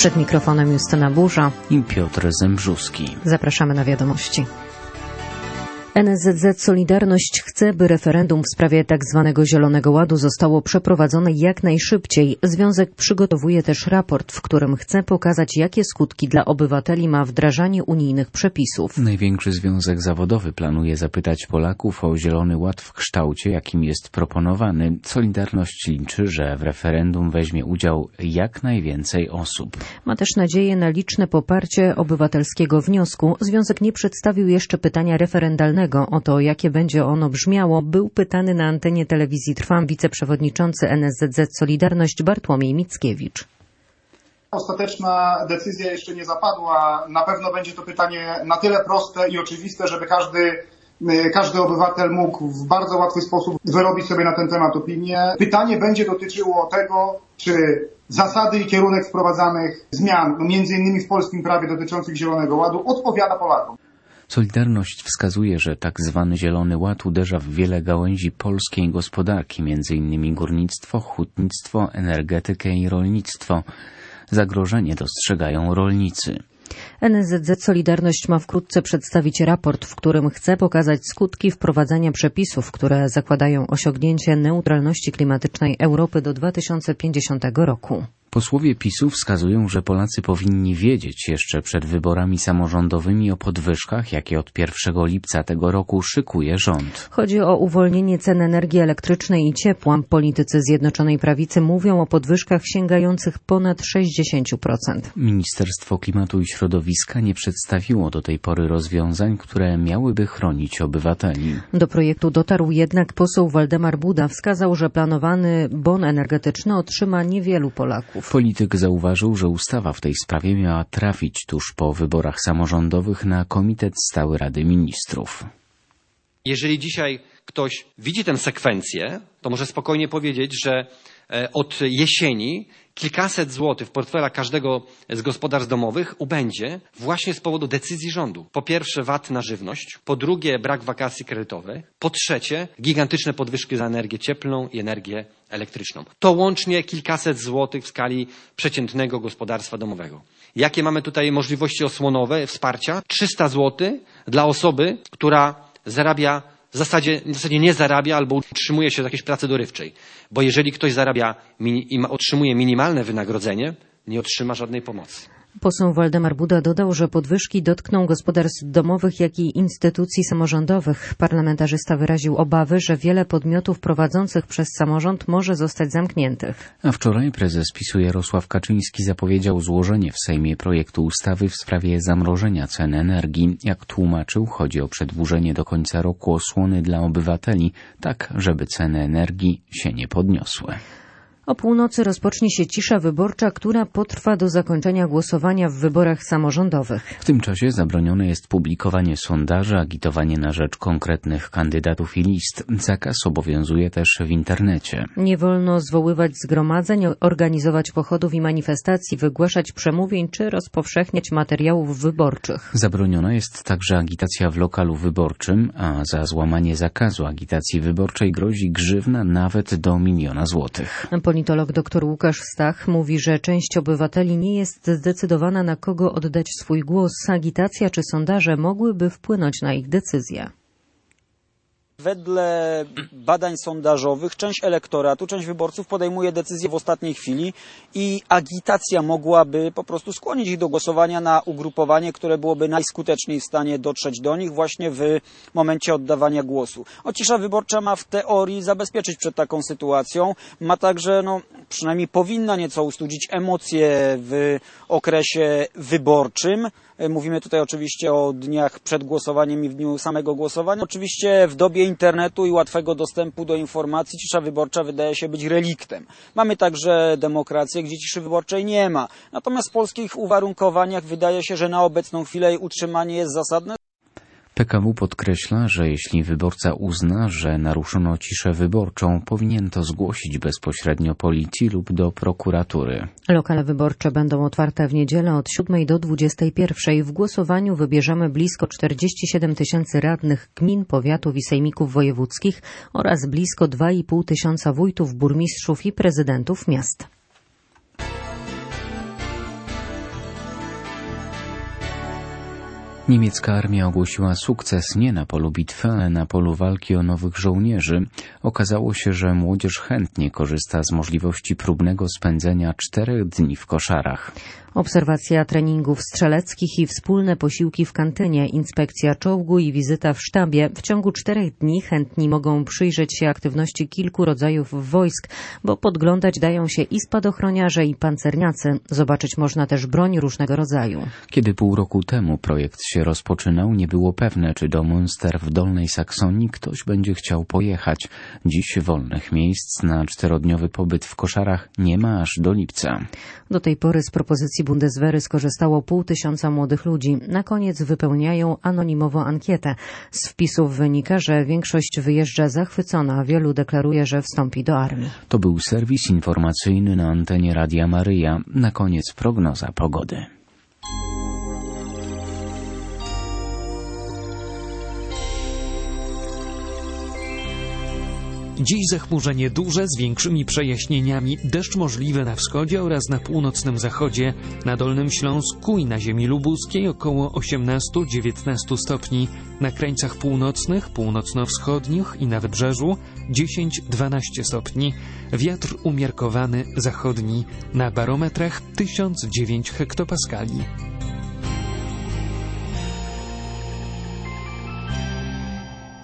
Przed mikrofonem Justyna Burza i Piotr Zembrzuski. Zapraszamy na wiadomości. NSZZ Solidarność chce, by referendum w sprawie tzw. Zielonego Ładu zostało przeprowadzone jak najszybciej. Związek przygotowuje też raport, w którym chce pokazać, jakie skutki dla obywateli ma wdrażanie unijnych przepisów. Największy związek zawodowy planuje zapytać Polaków o Zielony Ład w kształcie, jakim jest proponowany. Solidarność liczy, że w referendum weźmie udział jak najwięcej osób. Ma też nadzieję na liczne poparcie obywatelskiego wniosku. Związek nie przedstawił jeszcze pytania referendalnego. O to, jakie będzie ono brzmiało, był pytany na antenie telewizji Trwam wiceprzewodniczący NSZZ Solidarność Bartłomiej Mickiewicz. Ostateczna decyzja jeszcze nie zapadła. Na pewno będzie to pytanie na tyle proste i oczywiste, żeby każdy obywatel mógł w bardzo łatwy sposób wyrobić sobie na ten temat opinię. Pytanie będzie dotyczyło tego, czy zasady i kierunek wprowadzanych zmian, między innymi w polskim prawie dotyczących Zielonego Ładu, odpowiada Polakom. Solidarność wskazuje, że tak zwany Zielony Ład uderza w wiele gałęzi polskiej gospodarki, m.in. górnictwo, hutnictwo, energetykę i rolnictwo. Zagrożenie dostrzegają rolnicy. NSZZ Solidarność ma wkrótce przedstawić raport, w którym chce pokazać skutki wprowadzania przepisów, które zakładają osiągnięcie neutralności klimatycznej Europy do 2050 roku. Posłowie PiS-u wskazują, że Polacy powinni wiedzieć jeszcze przed wyborami samorządowymi o podwyżkach, jakie od 1 lipca tego roku szykuje rząd. Chodzi o uwolnienie cen energii elektrycznej i ciepła. Politycy Zjednoczonej Prawicy mówią o podwyżkach sięgających ponad 60%. Ministerstwo Klimatu i Środowiska nie przedstawiło do tej pory rozwiązań, które miałyby chronić obywateli. Do projektu dotarł jednak poseł Waldemar Buda. Wskazał, że planowany bon energetyczny otrzyma niewielu Polaków. Polityk zauważył, że ustawa w tej sprawie miała trafić tuż po wyborach samorządowych na Komitet Stały Rady Ministrów. Jeżeli dzisiaj ktoś widzi tę sekwencję, to może spokojnie powiedzieć, że od jesieni kilkaset złotych w portfelach każdego z gospodarstw domowych ubędzie właśnie z powodu decyzji rządu. Po pierwsze VAT na żywność, po drugie brak wakacji kredytowych, po trzecie gigantyczne podwyżki za energię cieplną i energię elektryczną. To łącznie kilkaset złotych w skali przeciętnego gospodarstwa domowego. Jakie mamy tutaj możliwości osłonowe, wsparcia? 300 złotych dla osoby, która zarabia w zasadzie nie zarabia albo utrzymuje się z jakiejś pracy dorywczej. Bo jeżeli ktoś zarabia i otrzymuje minimalne wynagrodzenie, nie otrzyma żadnej pomocy. Poseł Waldemar Buda dodał, że podwyżki dotkną gospodarstw domowych, jak i instytucji samorządowych. Parlamentarzysta wyraził obawy, że wiele podmiotów prowadzących przez samorząd może zostać zamkniętych. A wczoraj prezes PiS-u Jarosław Kaczyński zapowiedział złożenie w Sejmie projektu ustawy w sprawie zamrożenia cen energii. Jak tłumaczył, chodzi o przedłużenie do końca roku osłony dla obywateli, tak żeby ceny energii się nie podniosły. O północy rozpocznie się cisza wyborcza, która potrwa do zakończenia głosowania w wyborach samorządowych. W tym czasie zabronione jest publikowanie sondaży, agitowanie na rzecz konkretnych kandydatów i list. Zakaz obowiązuje też w internecie. Nie wolno zwoływać zgromadzeń, organizować pochodów i manifestacji, wygłaszać przemówień czy rozpowszechniać materiałów wyborczych. Zabroniona jest także agitacja w lokalu wyborczym, a za złamanie zakazu agitacji wyborczej grozi grzywna nawet do 1 000 000 złotych. Politolog dr Łukasz Stach mówi, że część obywateli nie jest zdecydowana, na kogo oddać swój głos. Agitacja czy sondaże mogłyby wpłynąć na ich decyzję. Wedle badań sondażowych część elektoratu, część wyborców podejmuje decyzję w ostatniej chwili i agitacja mogłaby po prostu skłonić ich do głosowania na ugrupowanie, które byłoby najskuteczniej w stanie dotrzeć do nich właśnie w momencie oddawania głosu. Cisza wyborcza ma w teorii zabezpieczyć przed taką sytuacją, ma także, przynajmniej powinna nieco ustudzić emocje w okresie wyborczym. Mówimy tutaj oczywiście o dniach przed głosowaniem i w dniu samego głosowania. Oczywiście w dobie internetu i łatwego dostępu do informacji cisza wyborcza wydaje się być reliktem. Mamy także demokrację, gdzie ciszy wyborczej nie ma. Natomiast w polskich uwarunkowaniach wydaje się, że na obecną chwilę jej utrzymanie jest zasadne. PKW podkreśla, że jeśli wyborca uzna, że naruszono ciszę wyborczą, powinien to zgłosić bezpośrednio policji lub do prokuratury. Lokale wyborcze będą otwarte w niedzielę od 7 do 21. W głosowaniu wybierzemy blisko 47 tysięcy radnych gmin, powiatów i sejmików wojewódzkich oraz blisko 2,5 tysiąca wójtów, burmistrzów i prezydentów miast. Niemiecka armia ogłosiła sukces nie na polu bitwy, ale na polu walki o nowych żołnierzy. Okazało się, że młodzież chętnie korzysta z możliwości próbnego spędzenia 4 dni w koszarach. Obserwacja treningów strzeleckich i wspólne posiłki w kantynie, inspekcja czołgu i wizyta w sztabie. W ciągu 4 dni chętni mogą przyjrzeć się aktywności kilku rodzajów wojsk, bo podglądać dają się i spadochroniarze, i pancerniacy. Zobaczyć można też broń różnego rodzaju. Kiedy pół roku temu projekt się rozpoczynał, nie było pewne, czy do Münster w Dolnej Saksonii ktoś będzie chciał pojechać. Dziś wolnych miejsc na 4-dniowy pobyt w koszarach nie ma aż do lipca. Do tej pory z propozycji Bundeswehry skorzystało 500 młodych ludzi. Na koniec wypełniają anonimowo ankietę. Z wpisów wynika, że większość wyjeżdża zachwycona, a wielu deklaruje, że wstąpi do armii. To był serwis informacyjny na antenie Radia Maryja. Na koniec prognoza pogody. Dziś zachmurzenie duże z większymi przejaśnieniami, deszcz możliwy na wschodzie oraz na północnym zachodzie, na Dolnym Śląsku i na ziemi lubuskiej około 18-19 stopni, na krańcach północnych, północno-wschodnich i na wybrzeżu 10-12 stopni, wiatr umiarkowany zachodni, na barometrach 1009 hektopaskali.